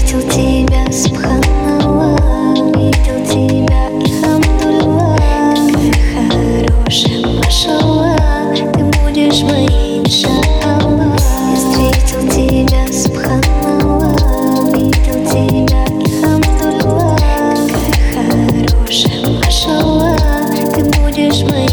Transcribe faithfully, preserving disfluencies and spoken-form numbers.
встретил тебя, субханаллах, видел тебя, альхамдулиллах. Какая хорошая, машаллах, ты будешь моей, иншаллах. Я встретил тебя, субханаллах, видел тебя, альхамдулиллах. Какая хорошая, машаллах, ты будешь моей.